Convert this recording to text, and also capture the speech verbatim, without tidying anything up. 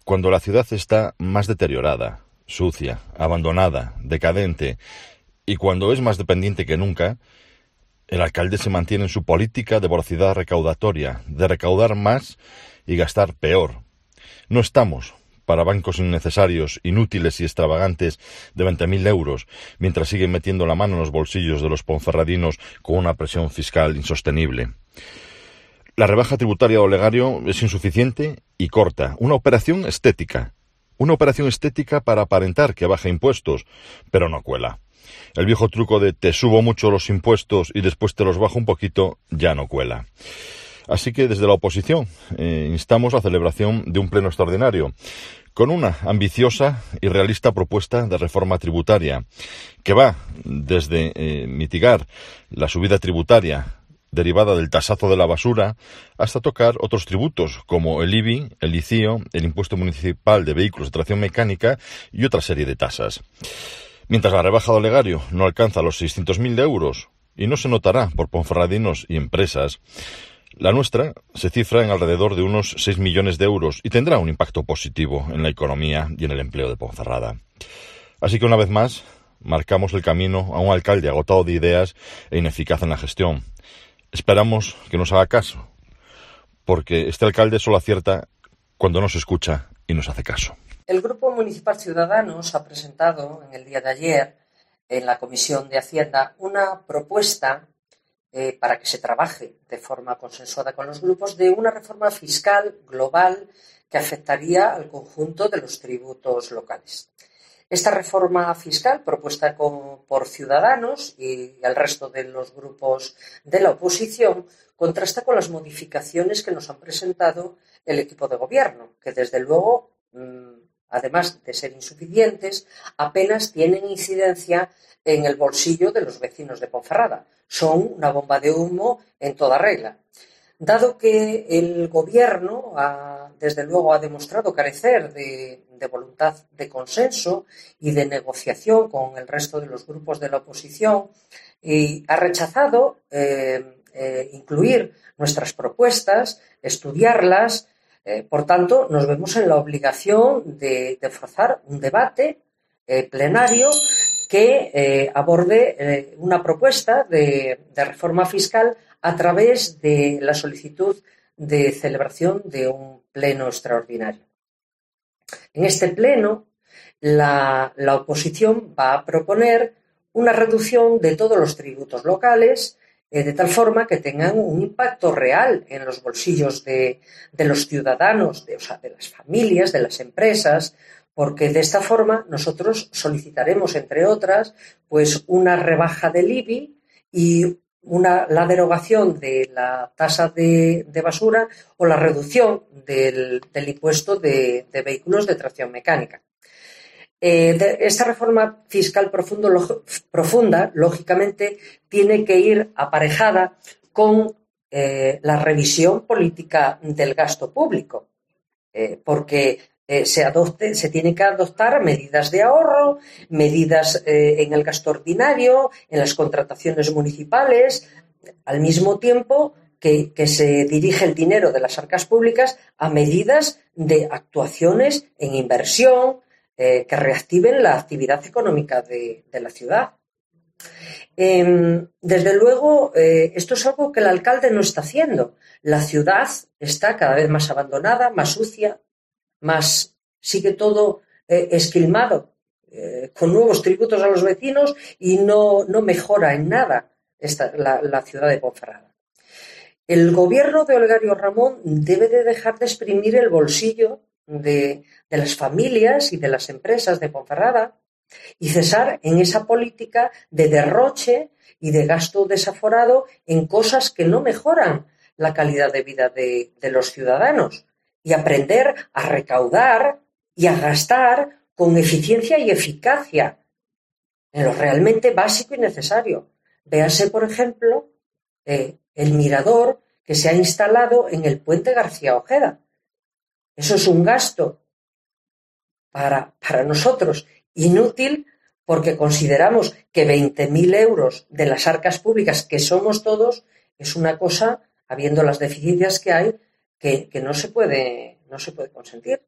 Cuando la ciudad está más deteriorada, sucia, abandonada, decadente, y cuando es más dependiente que nunca, el alcalde se mantiene en su política de voracidad recaudatoria, de recaudar más y gastar peor. No estamos para bancos innecesarios, inútiles y extravagantes de veinte mil euros, mientras siguen metiendo la mano en los bolsillos de los ponferradinos con una presión fiscal insostenible. La rebaja tributaria de Olegario es insuficiente y corta. Una operación estética. Una operación estética para aparentar que baja impuestos, pero no cuela. El viejo truco de te subo mucho los impuestos y después te los bajo un poquito ya no cuela. Así que desde la oposición eh, instamos la celebración de un pleno extraordinario con una ambiciosa y realista propuesta de reforma tributaria que va desde eh, mitigar la subida tributaria derivada del tasazo de la basura, hasta tocar otros tributos como el I B I, el I C I O, el impuesto municipal de vehículos de tracción mecánica y otra serie de tasas. Mientras la rebaja de Olegario no alcanza los seiscientos mil euros y no se notará por ponferradinos y empresas, la nuestra se cifra en alrededor de unos seis millones de euros y tendrá un impacto positivo en la economía y en el empleo de Ponferrada. Así que una vez más, marcamos el camino a un alcalde agotado de ideas e ineficaz en la gestión. Esperamos que nos haga caso, porque este alcalde solo acierta cuando nos escucha y nos hace caso. El Grupo Municipal Ciudadanos ha presentado en el día de ayer en la Comisión de Hacienda una propuesta eh, para que se trabaje de forma consensuada con los grupos de una reforma fiscal global que afectaría al conjunto de los tributos locales. Esta reforma fiscal, propuesta con, por Ciudadanos y el resto de los grupos de la oposición, contrasta con las modificaciones que nos han presentado el equipo de gobierno, que desde luego, además de ser insuficientes, apenas tienen incidencia en el bolsillo de los vecinos de Ponferrada. Son una bomba de humo en toda regla. Dado que el Gobierno, ha, desde luego, ha demostrado carecer de, de voluntad de consenso y de negociación con el resto de los grupos de la oposición, y ha rechazado eh, eh, incluir nuestras propuestas, estudiarlas, eh, por tanto, nos vemos en la obligación de, de forzar un debate eh, plenario que eh, aborde eh, una propuesta de, de reforma fiscal a través de la solicitud de celebración de un pleno extraordinario. En este pleno, la, la oposición va a proponer una reducción de todos los tributos locales, eh, de tal forma que tengan un impacto real en los bolsillos de, de los ciudadanos, de, o sea, de las familias, de las empresas, porque de esta forma nosotros solicitaremos, entre otras, pues una rebaja del I B I y Una, la derogación de la tasa de, de basura o la reducción del, del impuesto de, de vehículos de tracción mecánica. Eh, de, esta reforma fiscal profundo, lo, profunda, lógicamente, tiene que ir aparejada con eh, la revisión política del gasto público, eh, porque Eh, se, adopte, se tienen que adoptar medidas de ahorro, medidas eh, en el gasto ordinario, en las contrataciones municipales, al mismo tiempo que, que se dirige el dinero de las arcas públicas a medidas de actuaciones en inversión eh, que reactiven la actividad económica de, de la ciudad. Eh, desde luego, eh, esto es algo que el alcalde no está haciendo. La ciudad está cada vez más abandonada, más sucia, más sigue todo eh, esquilmado, eh, con nuevos tributos a los vecinos y no, no mejora en nada esta, la, la ciudad de Ponferrada. El gobierno de Olegario Ramón debe de dejar de exprimir el bolsillo de, de las familias y de las empresas de Ponferrada y cesar en esa política de derroche y de gasto desaforado en cosas que no mejoran la calidad de vida de, de los ciudadanos, y aprender a recaudar y a gastar con eficiencia y eficacia en lo realmente básico y necesario. Véase, por ejemplo, eh, el mirador que se ha instalado en el puente García Ojeda. Eso es un gasto para, para nosotros inútil, porque consideramos que veinte mil euros de las arcas públicas, que somos todos, es una cosa, habiendo las deficiencias que hay, que, que no se puede, no se puede consentir.